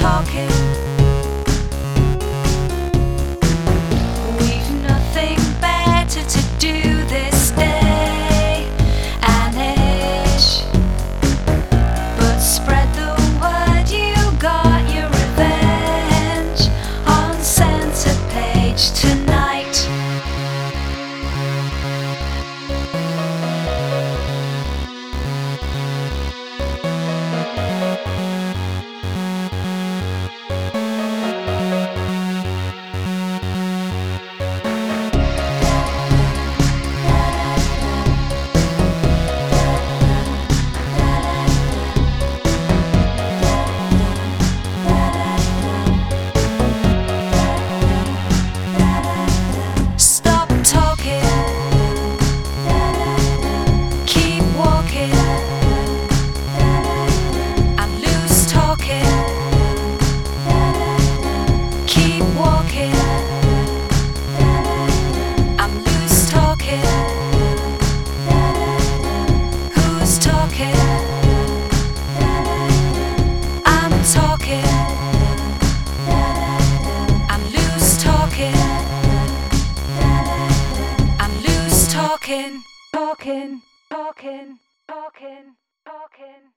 talking. We've nothing better to do this day and age, but spread the word you got your revenge on center page tonight. Stop talking, keep walking, and loose talking. Keep walking, I'm loose talking. Who's talking? I'm talking. I'm loose talking. I'm loose talking. Talking, talking, talking, talking.